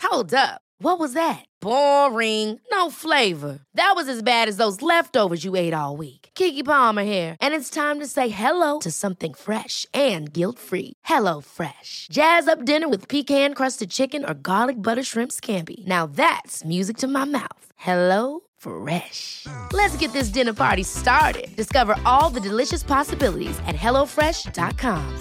Hold up. What was that? Boring. No flavor. That was as bad as those leftovers you ate all week. Keke Palmer here, and it's time to say hello to something fresh and guilt-free. Hello Fresh. Jazz up dinner with pecan-crusted chicken or garlic butter shrimp scampi. Now that's music to my mouth. Hello Fresh. Let's get this dinner party started. Discover all the delicious possibilities at hellofresh.com.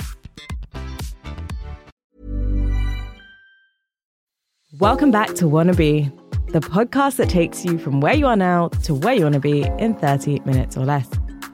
Welcome back to Wannabe, the podcast that takes you from where you are now to where you want to be in 30 minutes or less.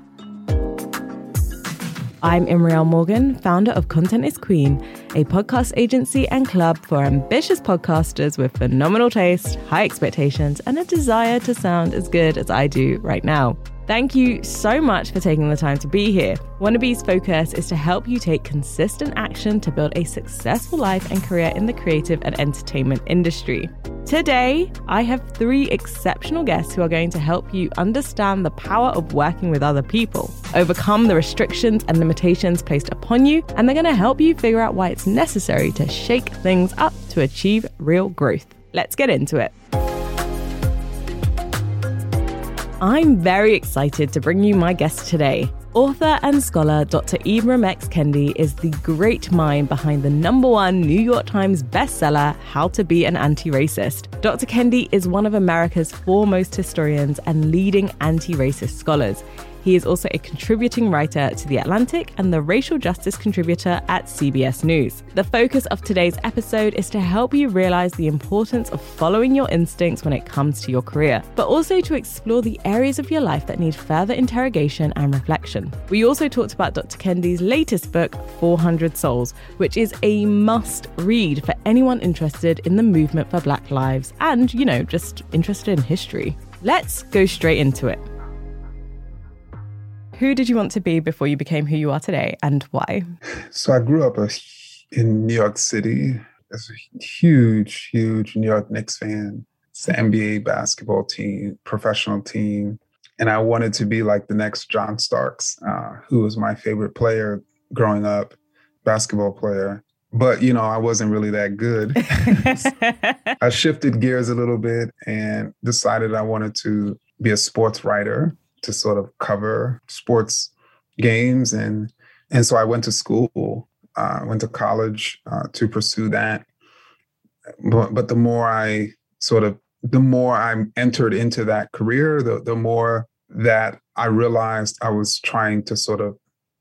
I'm Imriel Morgan, founder of Content is Queen, a podcast agency and club for ambitious podcasters with phenomenal taste, high expectations, and a desire to sound as good as I do right now. Thank you so much for taking the time to be here. Wannabe's focus is to help you take consistent action to build a successful life and career in the creative and entertainment industry. Today, I have 3 exceptional guests who are going to help you understand the power of working with other people, overcome the restrictions and limitations placed upon you, and they're going to help you figure out why it's necessary to shake things up to achieve real growth. Let's get into it. I'm very excited to bring you my guest today. Author and scholar Dr. Ibram X. Kendi is the great mind behind the #1 New York Times bestseller, How to Be an Anti-Racist. Dr. Kendi is one of America's foremost historians and leading anti-racist scholars. He is also a contributing writer to The Atlantic and the racial justice contributor at CBS News. The focus of today's episode is to help you realize the importance of following your instincts when it comes to your career, but also to explore the areas of your life that need further interrogation and reflection. We also talked about Dr. Kendi's latest book, 400 Souls, which is a must read for anyone interested in the movement for Black lives and, just interested in history. Let's go straight into it. Who did you want to be before you became who you are today, and why? So I grew up in New York City as a huge New York Knicks fan. It's the NBA basketball team, professional team. And I wanted to be like the next John Starks, who was my favorite player growing up, basketball player. But, I wasn't really that good. I shifted gears a little bit and decided I wanted to be a sports writer, to sort of cover sports games. And so I went to school, went to college to pursue that. But the more I entered into that career, the more that I realized I was trying to sort of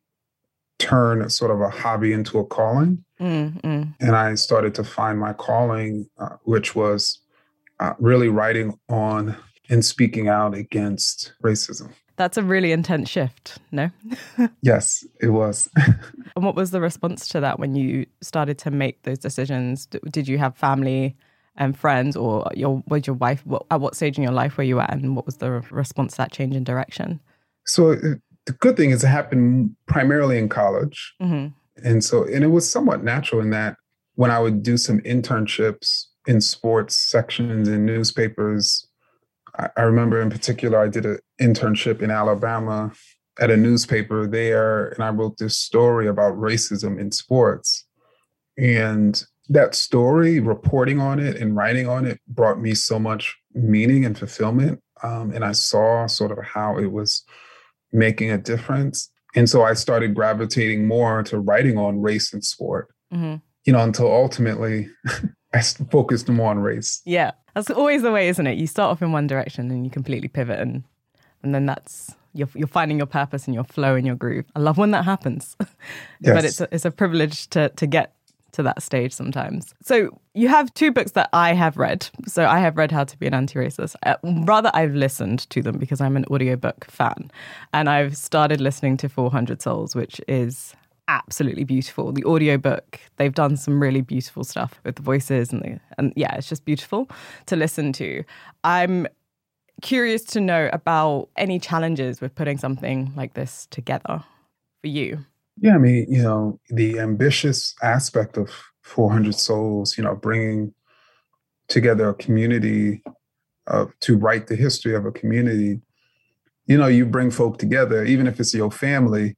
turn sort of a hobby into a calling. And I started to find my calling, which was really writing on and speaking out against racism. That's a really intense shift, no? Yes, it was. And what was the response to that when you started to make those decisions? Did you have family and friends, or was your wife, at what stage in your life were you at, and what was the response to that change in direction? So the good thing is it happened primarily in college. Mm-hmm. And it was somewhat natural in that when I would do some internships in sports sections in newspapers, I remember in particular, I did an internship in Alabama at a newspaper there, and I wrote this story about racism in sports. And that story, reporting on it and writing on it, brought me so much meaning and fulfillment. And I saw sort of how it was making a difference. And so I started gravitating more to writing on race and sport, until ultimately I focused more on race. Yeah. That's always the way, isn't it? You start off in one direction and you completely pivot, and then you're finding your purpose and your flow and your groove. I love when that happens. Yes. But it's a privilege to get to that stage sometimes. So you have 2 books that I have read. So I have read How to Be an Anti-Racist. Rather, I've listened to them because I'm an audiobook fan. And I've started listening to 400 Souls, which is absolutely beautiful. The audiobook, they've done some really beautiful stuff with the voices and yeah, it's just beautiful to listen to. I'm curious to know about any challenges with putting something like this together for you. Yeah, I mean, the ambitious aspect of 400 Souls, bringing together a community to write the history of a community you bring folk together, even if it's your family,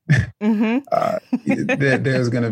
there's going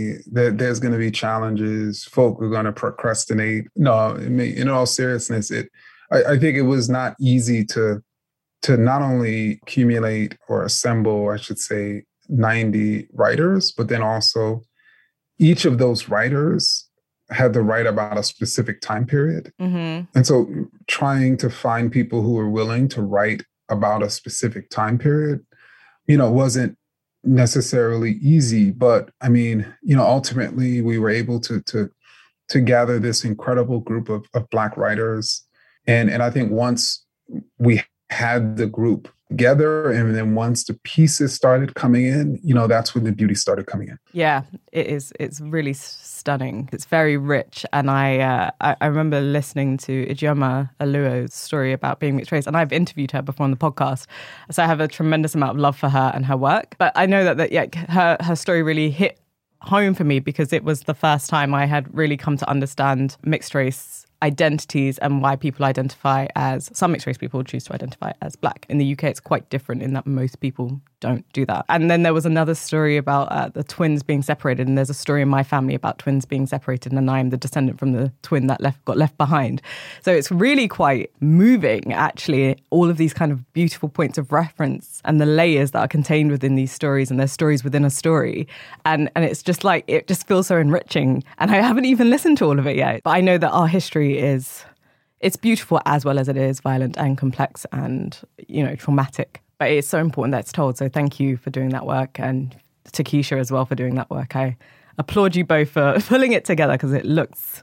to be challenges. Folk are going to procrastinate. No, in all seriousness, I think it was not easy to not only accumulate or assemble, I should say, 90 writers, but then also each of those writers had to write about a specific time period. And so trying to find people who were willing to write about a specific time period, wasn't necessarily easy. But I mean, ultimately we were able to gather this incredible group of Black writers. And I think once we had the group together, and then once the pieces started coming in, that's when the beauty started coming in. Yeah, it is. It's really stunning. It's very rich. And I remember listening to Ijeoma Oluo's story about being mixed race, and I've interviewed her before on the podcast. So I have a tremendous amount of love for her and her work. But I know that her story really hit home for me because it was the first time I had really come to understand mixed race identities and why people identify as, some mixed race people choose to identify as Black. In the UK, it's quite different in that most people don't do that. And then there was another story about the twins being separated, and there's a story in my family about twins being separated, and I'm the descendant from the twin that got left behind. So it's really quite moving, actually, all of these kind of beautiful points of reference and the layers that are contained within these stories, and there's stories within a story. And it's just like, it just feels so enriching. And I haven't even listened to all of it yet, but I know that our history it's beautiful as well as it is violent and complex and, traumatic. But it's so important that it's told. So thank you for doing that work, and to Keisha as well for doing that work. I applaud you both for pulling it together because it looks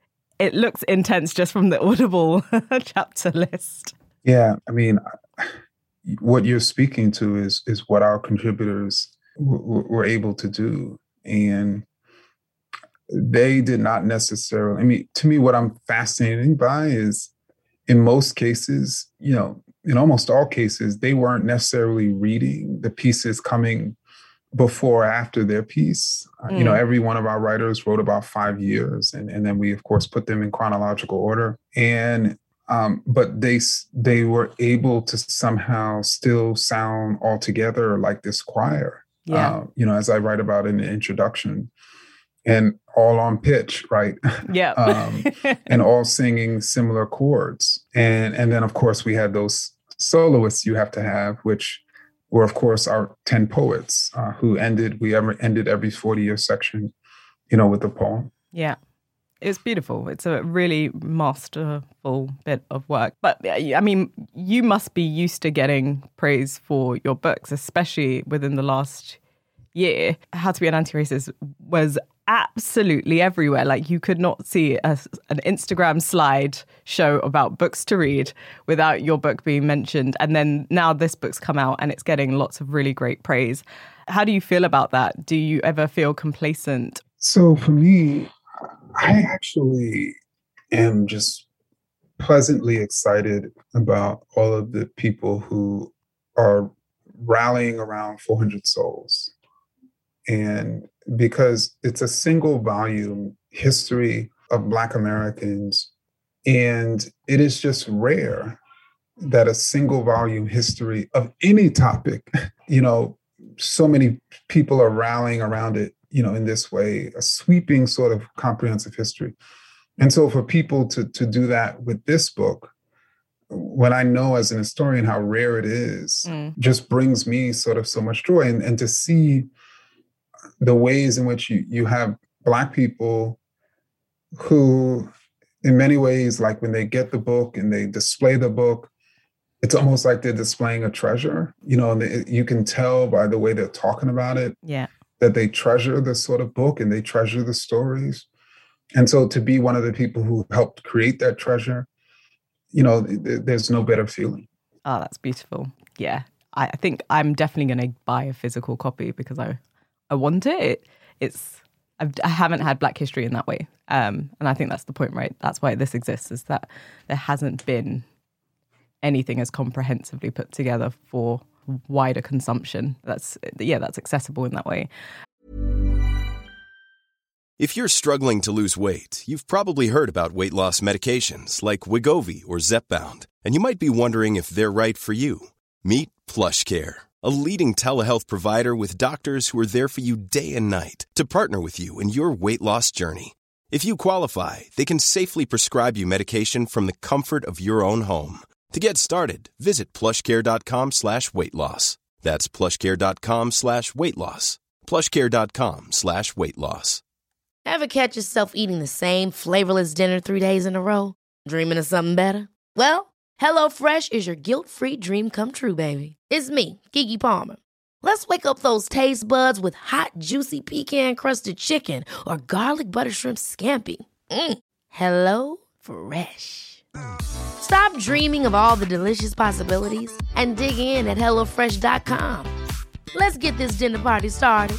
intense just from the Audible chapter list. Yeah, I mean, what you're speaking to is what our contributors were able to do. And they did not necessarily, I mean, to me, what I'm fascinated by is in most cases, in almost all cases, they weren't necessarily reading the pieces coming before or after their piece. Every one of our writers wrote about 5 years, and then we, of course, put them in chronological order. And but they were able to somehow still sound all together like this choir. Yeah. As I write about in the introduction. And all on pitch, right? Yeah. And all singing similar chords. And then, of course, we had those soloists you have to have, which were, of course, our 10 poets who ended every 40-year section, with a poem. Yeah. It's beautiful. It's a really masterful bit of work. But, I mean, you must be used to getting praise for your books, especially within the last year. How to Be an Anti-Racist was absolutely everywhere. Like, you could not see an Instagram slide show about books to read without your book being mentioned. And then now this book's come out and it's getting lots of really great praise. How do you feel about that? Do you ever feel complacent? So for me, I actually am just pleasantly excited about all of the people who are rallying around 400 Souls. And because it's a single volume history of Black Americans, and it is just rare that a single volume history of any topic, so many people are rallying around it, in this way, a sweeping sort of comprehensive history. And so for people to do that with this book, when I know as an historian how rare it is, just brings me sort of so much joy. And to see the ways in which you have Black people who, in many ways, like when they get the book and they display the book, it's almost like they're displaying a treasure, and you can tell by the way they're talking about it, that they treasure this sort of book and they treasure the stories. And so to be one of the people who helped create that treasure, there's no better feeling. Oh, that's beautiful. Yeah. I think I'm definitely going to buy a physical copy because I want it. I haven't had Black history in that way. And I think that's the point, right? That's why this exists, is that there hasn't been anything as comprehensively put together for wider consumption. That's accessible in that way. If you're struggling to lose weight, you've probably heard about weight loss medications like Wegovy or Zepbound, and you might be wondering if they're right for you. Meet PlushCare, a leading telehealth provider with doctors who are there for you day and night to partner with you in your weight loss journey. If you qualify, they can safely prescribe you medication from the comfort of your own home. To get started, visit plushcare.com/weight-loss. That's plushcare.com/weight-loss. plushcare.com/weight-loss. Ever catch yourself eating the same flavorless dinner 3 days in a row? Dreaming of something better? Well, HelloFresh is your guilt-free dream come true, baby. It's me, Keke Palmer. Let's wake up those taste buds with hot, juicy pecan-crusted chicken or garlic butter shrimp scampi. Hello Fresh. Stop dreaming of all the delicious possibilities and dig in at HelloFresh.com. Let's get this dinner party started.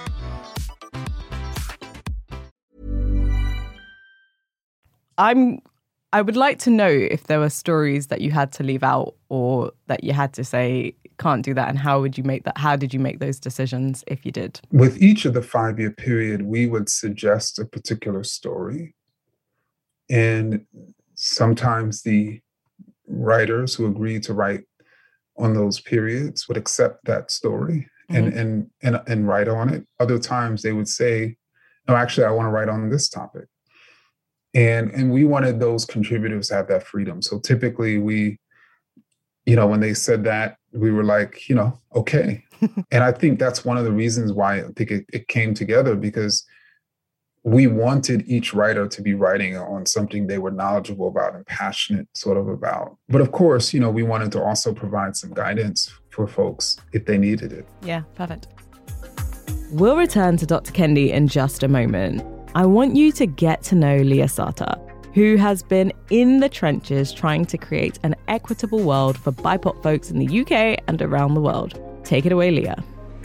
I would like to know if there were stories that you had to leave out or that you had to say, can't do that. And how would you make that? How did you make those decisions if you did? With each of the 5-year period, we would suggest a particular story. And sometimes the writers who agreed to write on those periods would accept that story and write on it. Other times they would say, no, actually, I want to write on this topic. And we wanted those contributors to have that freedom. So typically we, when they said that, we were like, okay. And I think that's one of the reasons why I think it came together, because we wanted each writer to be writing on something they were knowledgeable about and passionate sort of about. But of course, we wanted to also provide some guidance for folks if they needed it. Yeah, perfect. We'll return to Dr. Kendi in just a moment. I want you to get to know Lia Sata, who has been in the trenches trying to create an equitable world for BIPOC folks in the UK and around the world. Take it away, Lia.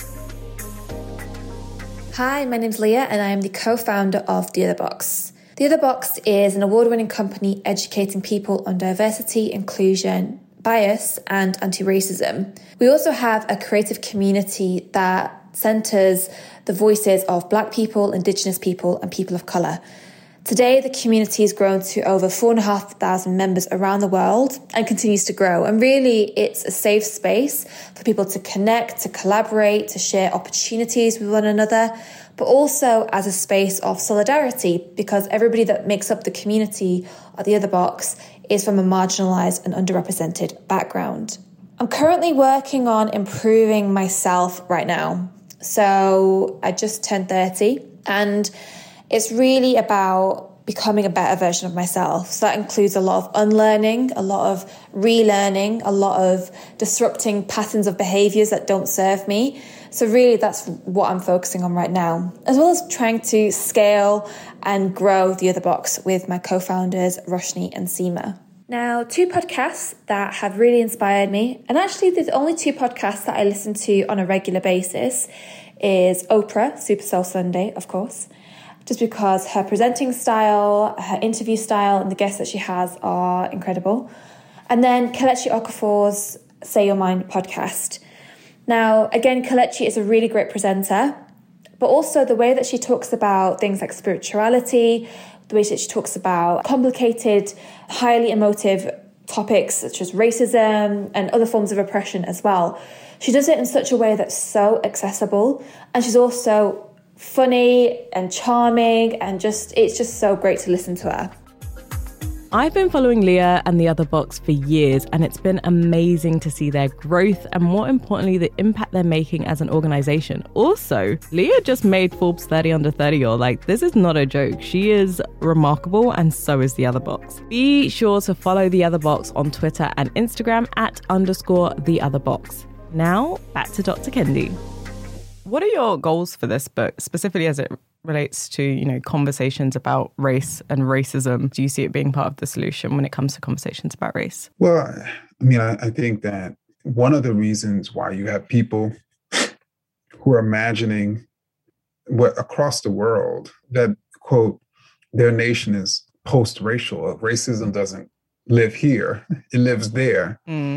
Hi, my name's Lia and I am the co-founder of The Other Box. The Other Box is an award-winning company educating people on diversity, inclusion, bias and anti-racism. We also have a creative community that centres the voices of Black people, Indigenous people and people of colour. Today, the community has grown to over 4,500 members around the world and continues to grow. And really, it's a safe space for people to connect, to collaborate, to share opportunities with one another, but also as a space of solidarity, because everybody that makes up the community of The Other Box is from a marginalised and underrepresented background. I'm currently working on improving myself right now. So I just turned 30 and it's really about becoming a better version of myself. So that includes a lot of unlearning, a lot of relearning, a lot of disrupting patterns of behaviours that don't serve me. So really that's what I'm focusing on right now, as well as trying to scale and grow The Other Box with my co-founders, Roshni and Seema. Now, 2 podcasts that have really inspired me, and actually the only 2 podcasts that I listen to on a regular basis is Oprah, Super Soul Sunday, of course, just because her presenting style, her interview style, and the guests that she has are incredible. And then Kelechi Okafor's Say Your Mind podcast. Now, again, Kelechi is a really great presenter, but also the way that she talks about things like spirituality, the way that she talks about complicated, highly emotive topics such as racism and other forms of oppression as well. She does it in such a way that's so accessible, and she's also funny and charming, and it's just so great to listen to her. I've been following Lia and The Other Box for years, and it's been amazing to see their growth and, more importantly, the impact they're making as an organisation. Also, Lia just made Forbes 30 Under 30, or this is not a joke. She is remarkable, and so is The Other Box. Be sure to follow The Other Box on Twitter and Instagram @_The Other Box. Now, back to Dr. Kendi. What are your goals for this book, specifically as it relates to, conversations about race and racism? Do you see it being part of the solution when it comes to conversations about race? Well, I think that one of the reasons why you have people who are imagining across the world that, quote, their nation is post-racial, racism doesn't live here, it lives there.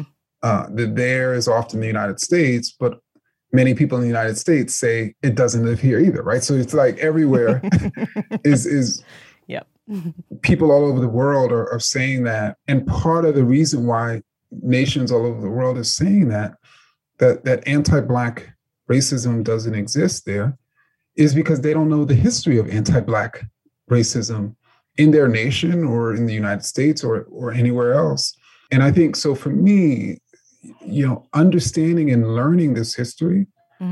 The there is often the United States, but many people in the United States say it doesn't live here either, right? So it's like everywhere is yep. People all over the world are saying that. And part of the reason why nations all over the world are saying that that anti-Black racism doesn't exist there is because they don't know the history of anti-Black racism in their nation or in the United States or anywhere else. And I think so for me, understanding and learning this history,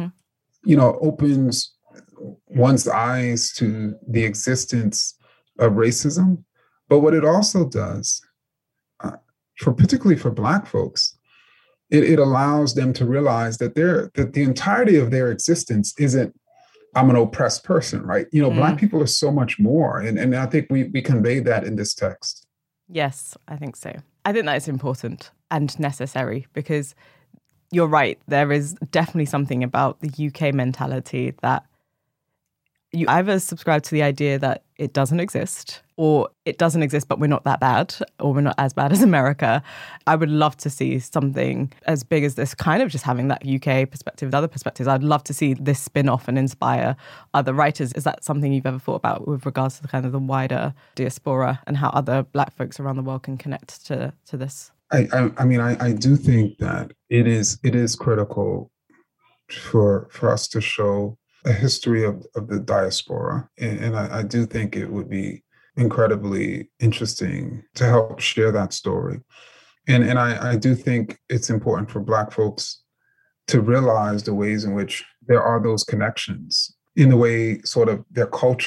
opens one's eyes to the existence of racism. But what it also does, particularly for Black folks, it allows them to realize that the entirety of their existence isn't, I'm an oppressed person, right? Black people are so much more. And I think we conveyed that in this text. Yes, I think so. I think that is important and necessary because you're right. There is definitely something about the UK mentality that you either subscribe to the idea that it doesn't exist or it doesn't exist, but we're not that bad or we're not as bad as America. I would love to see something as big as this, kind of just having that UK perspective with other perspectives. I'd love to see this spin off and inspire other writers. Is that something you've ever thought about with regards to the kind of the wider diaspora and how other Black folks around the world can connect to this? I do think that it is critical for us to show a history of the diaspora. And I do think it would be incredibly interesting to help share that story. And I do think it's important for Black folks to realize the ways in which there are those connections in the way sort of the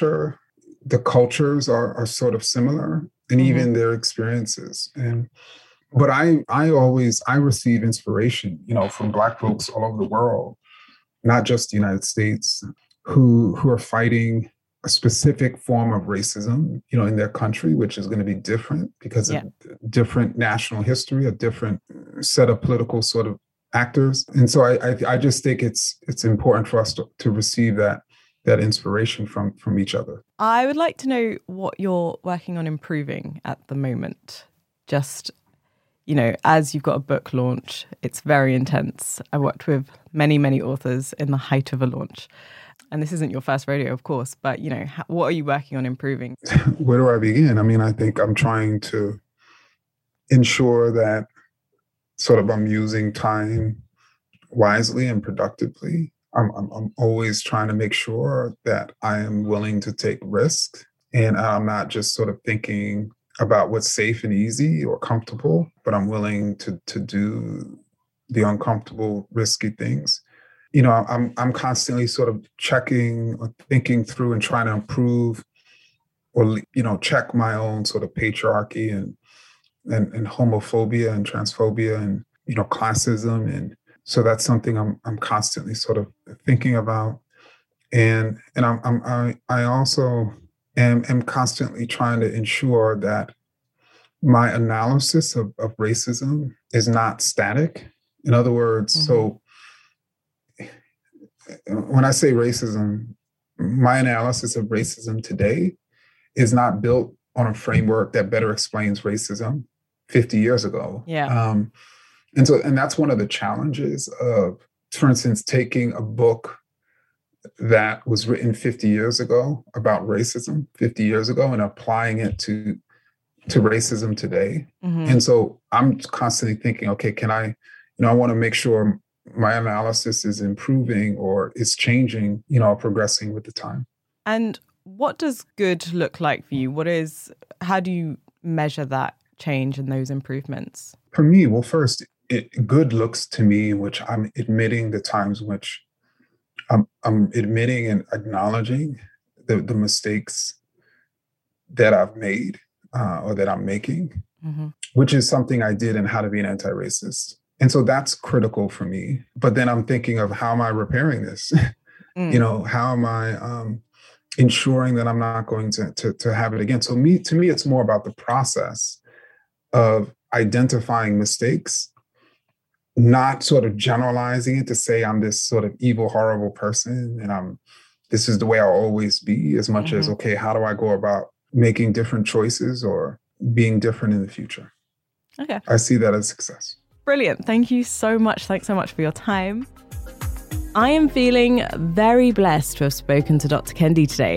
cultures are sort of similar and even their experiences. But I receive inspiration, from Black folks all over the world, not just the United States, who are fighting a specific form of racism, in their country, which is going to be different because of different national history, a different set of political sort of actors. And so I just think it's important for us to receive that inspiration from each other. I would like to know what you're working on improving at the moment. Just, as you've got a book launch, it's very intense. I worked with many, many authors in the height of a launch. And this isn't your first rodeo, of course, but, what are you working on improving? Where do I begin? I think I'm trying to ensure that sort of I'm using time wisely and productively. I'm always trying to make sure that I am willing to take risks and I'm not just sort of thinking about what's safe and easy or comfortable, but I'm willing to do the uncomfortable, risky things. I'm constantly sort of checking or thinking through and trying to improve or, check my own sort of patriarchy and homophobia and transphobia and, classism. And so that's something I'm constantly sort of thinking about. And I also am constantly trying to ensure that my analysis of racism is not static. In other words, so when I say racism, my analysis of racism today is not built on a framework that better explains racism 50 years ago. Yeah. And that's one of the challenges of, for instance, taking a book that was written 50 years ago about racism 50 years ago and applying it to racism today. And so I'm constantly thinking, okay, can I want to make sure my analysis is improving or is changing, progressing with the time. And what does good look like for you? How do you measure that change and those improvements? For me, well, first, good looks to me in which I'm admitting the times in which I'm admitting and acknowledging the mistakes that I've made or that I'm making, which is something I did in How to Be an Anti-Racist. And so that's critical for me. But then I'm thinking of how am I repairing this? How am I ensuring that I'm not going to have it again? So to me, it's more about the process of identifying mistakes, not sort of generalizing it to say I'm this sort of evil, horrible person and this is the way I'll always be, as much as, okay, how do I go about making different choices or being different in the future? Okay. I see that as success. Brilliant. Thank you so much. Thanks so much for your time. I am feeling very blessed to have spoken to Dr. Kendi today.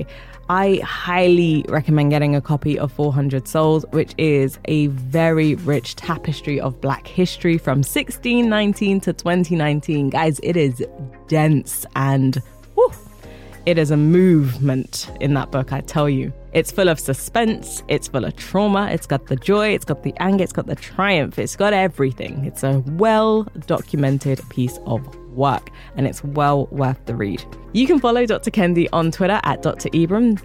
I highly recommend getting a copy of 400 Souls, which is a very rich tapestry of Black history from 1619 to 2019. Guys, it is dense and it is a movement in that book, I tell you. It's full of suspense, it's full of trauma, it's got the joy, it's got the anger, it's got the triumph, it's got everything. It's a well-documented piece of work, and it's well worth the read. You can follow Dr. Kendi on Twitter at Dr. Ibram,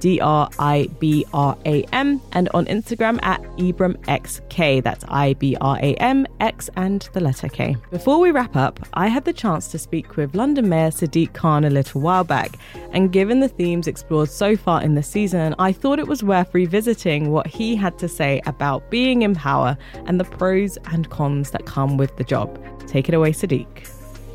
DRIBRAM, and on Instagram at IbramXK. That's IBRAM, X and the letter K. Before we wrap up, I had the chance to speak with London Mayor Sadiq Khan a little while back, and given the themes explored so far in the season, I thought it was worth revisiting what he had to say about being in power and the pros and cons that come with the job. Take it away, Sadiq.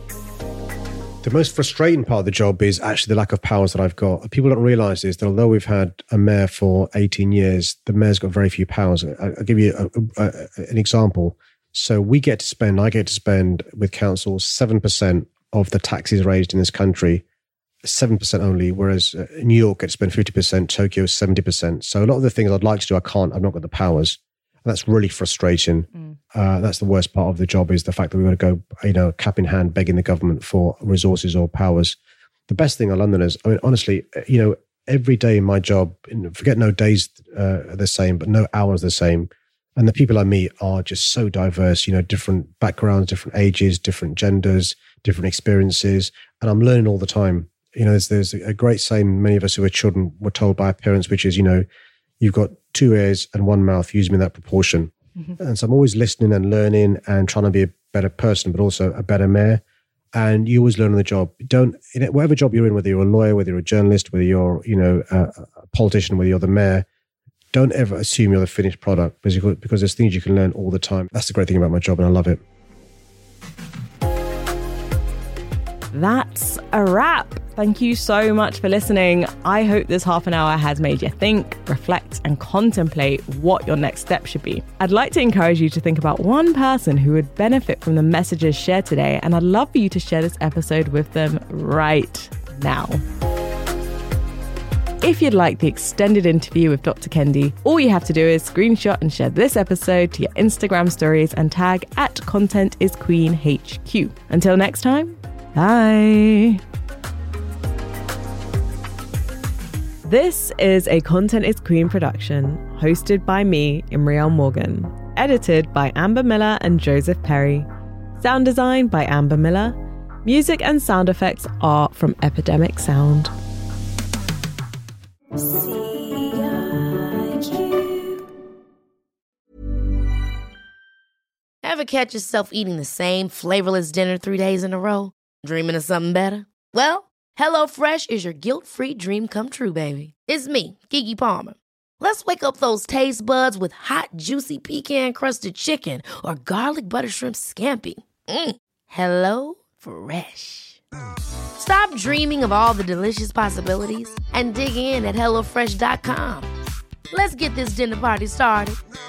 The most frustrating part of the job is actually the lack of powers that I've got. People don't realise is that although we've had a mayor for 18 years, the mayor's got very few powers. I'll give you an example. So I get to spend with council 7% of the taxes raised in this country, 7% only, whereas New York gets to spend 50%, Tokyo 70%. So a lot of the things I'd like to do, I can't. I've not got the powers. And that's really frustrating. That's the worst part of the job, is the fact that we've got to go, cap in hand, begging the government for resources or powers. The best thing on Londoners, I mean, honestly, every day in my job, forget no days are the same, but no hours the same. And the people I meet are just so diverse, different backgrounds, different ages, different genders, different experiences. And I'm learning all the time. There's a great saying many of us who are children were told by our parents, which is, you've got 2 ears and 1 mouth, use them in that proportion. Mm-hmm. And so I'm always listening and learning and trying to be a better person, but also a better mayor. And you always learn on the job. Whatever job you're in, whether you're a lawyer, whether you're a journalist, whether you're, a politician, whether you're the mayor, don't ever assume you're the finished product, because there's things you can learn all the time. That's the great thing about my job, and I love it. That's a wrap. Thank you so much for listening. I hope this half an hour has made you think, reflect, and contemplate what your next step should be. I'd like to encourage you to think about one person who would benefit from the messages shared today, and I'd love for you to share this episode with them right now. If you'd like the extended interview with Dr. Kendi, all you have to do is screenshot and share this episode to your Instagram stories and tag @ContentIsQueenHQ. Until next time, bye. This is a Content is Queen production, hosted by me, Imriel Morgan, edited by Amber Miller and Joseph Perry, sound design by Amber Miller, music and sound effects are from Epidemic Sound. Ever catch yourself eating the same flavorless dinner 3 days in a row? Dreaming of something better? Well, HelloFresh is your guilt-free dream come true, baby. It's me, Keke Palmer. Let's wake up those taste buds with hot, juicy pecan-crusted chicken or garlic butter shrimp scampi. Hello Fresh. Stop dreaming of all the delicious possibilities and dig in at HelloFresh.com. Let's get this dinner party started.